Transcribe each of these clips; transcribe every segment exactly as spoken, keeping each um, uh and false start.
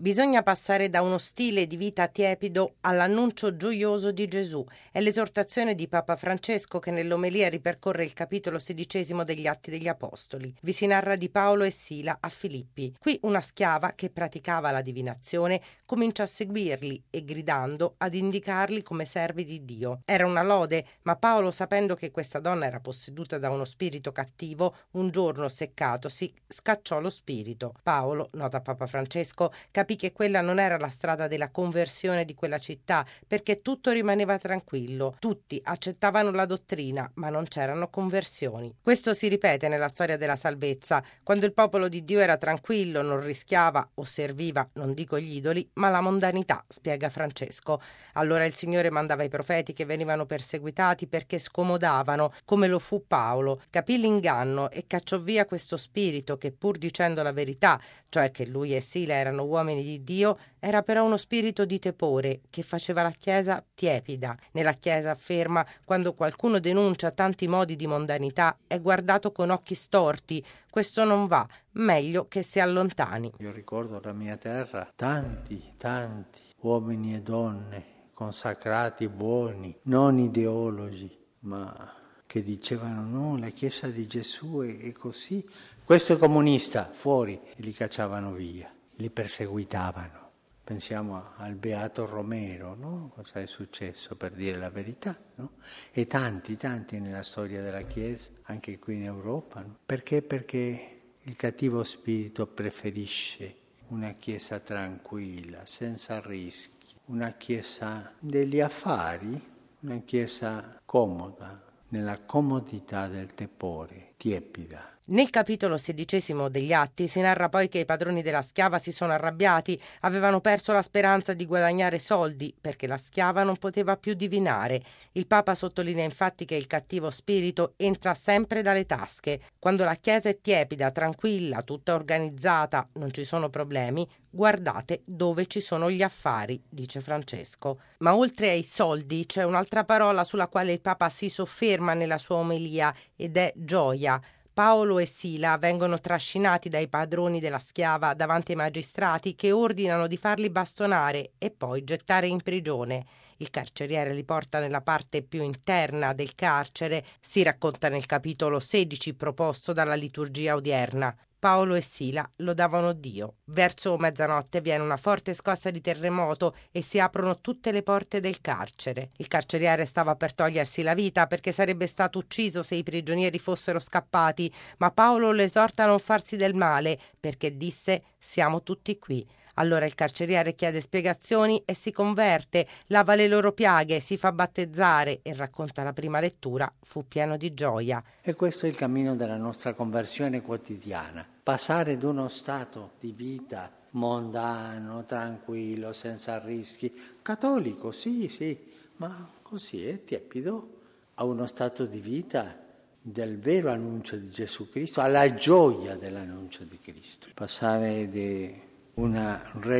Bisogna passare da uno stile di vita tiepido all'annuncio gioioso di Gesù. È l'esortazione di Papa Francesco che nell'omelia ripercorre il capitolo sedicesimo degli Atti degli Apostoli. Vi si narra di Paolo e Sila a Filippi. Qui una schiava che praticava la divinazione comincia a seguirli e gridando ad indicarli come servi di Dio. Era una lode, ma Paolo, sapendo che questa donna era posseduta da uno spirito cattivo, un giorno seccatosi scacciò lo spirito. Paolo, nota Papa Francesco, capì che quella non era la strada della conversione di quella città, perché tutto rimaneva tranquillo, tutti accettavano la dottrina, ma non c'erano conversioni. Questo si ripete nella storia della salvezza, quando il popolo di Dio era tranquillo, non rischiava o serviva, non dico gli idoli, ma la mondanità, spiega Francesco. Allora il Signore mandava i profeti che venivano perseguitati perché scomodavano, come lo fu Paolo, capì l'inganno e cacciò via questo spirito che, pur dicendo la verità, cioè che lui e Sila erano uomini di Dio, era però uno spirito di tepore che faceva la Chiesa tiepida. Nella Chiesa afferma: quando qualcuno denuncia tanti modi di mondanità è guardato con occhi storti, questo non va, meglio che si allontani. Io ricordo la mia terra, tanti, tanti uomini e donne consacrati, buoni, non ideologi, ma che dicevano no, la Chiesa di Gesù è, è così. Questo è comunista, fuori, e li cacciavano via, li perseguitavano. Pensiamo al Beato Romero, no? Cosa è successo, per dire la verità, no? E tanti, tanti nella storia della Chiesa, anche qui in Europa, no? Perché? Perché il cattivo spirito preferisce una Chiesa tranquilla, senza rischi, una Chiesa degli affari, una Chiesa comoda, nella comodità del tepore, tiepida. Nel capitolo sedicesimo degli Atti si narra poi che i padroni della schiava si sono arrabbiati, avevano perso la speranza di guadagnare soldi perché la schiava non poteva più divinare. Il Papa sottolinea infatti che il cattivo spirito entra sempre dalle tasche. Quando la Chiesa è tiepida, tranquilla, tutta organizzata, non ci sono problemi, guardate dove ci sono gli affari, dice Francesco. Ma oltre ai soldi c'è un'altra parola sulla quale il Papa si sofferma nella sua omelia ed è gioia. Paolo e Sila vengono trascinati dai padroni della schiava davanti ai magistrati che ordinano di farli bastonare e poi gettare in prigione. Il carceriere li porta nella parte più interna del carcere, si racconta nel capitolo sedici proposto dalla liturgia odierna. Paolo e Sila lodavano Dio. Verso mezzanotte viene una forte scossa di terremoto e si aprono tutte le porte del carcere. Il carceriere stava per togliersi la vita perché sarebbe stato ucciso se i prigionieri fossero scappati, ma Paolo lo esorta a non farsi del male perché disse: siamo tutti qui. Allora il carceriere chiede spiegazioni e si converte, lava le loro piaghe, si fa battezzare e racconta la prima lettura, fu pieno di gioia. E questo è il cammino della nostra conversione quotidiana. Passare da uno stato di vita mondano, tranquillo, senza rischi, cattolico, sì, sì, ma così è tiepido, a uno stato di vita del vero annuncio di Gesù Cristo, alla gioia dell'annuncio di Cristo. Passare di una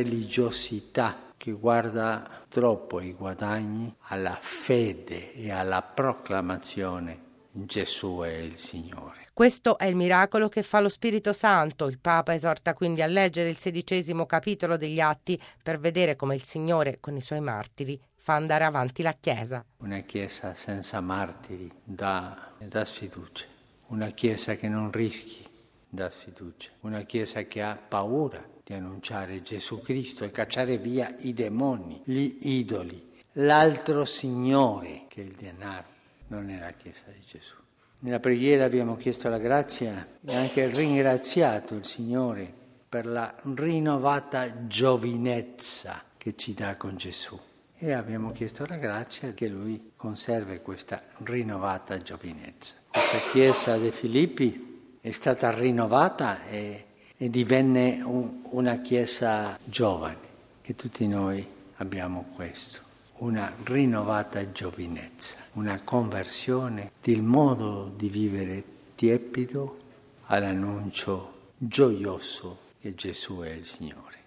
religiosità che guarda troppo ai guadagni, alla fede e alla proclamazione: Gesù è il Signore. Questo è il miracolo che fa lo Spirito Santo. Il Papa esorta quindi a leggere il sedicesimo capitolo degli Atti per vedere come il Signore, con i suoi martiri, fa andare avanti la Chiesa. Una Chiesa senza martiri dà, dà sfiducia. Una Chiesa che non rischi dà sfiducia. Una Chiesa che ha paura di annunciare Gesù Cristo e cacciare via i demoni, gli idoli, l'altro Signore che è il denaro. Non è la Chiesa di Gesù. Nella preghiera abbiamo chiesto la grazia e anche ringraziato il Signore per la rinnovata giovinezza che ci dà con Gesù. E abbiamo chiesto la grazia che Lui conservi questa rinnovata giovinezza. Questa Chiesa dei Filippi è stata rinnovata e, e divenne un, una Chiesa giovane, che tutti noi abbiamo questo. Una rinnovata giovinezza, una conversione del modo di vivere tiepido all'annuncio gioioso che Gesù è il Signore.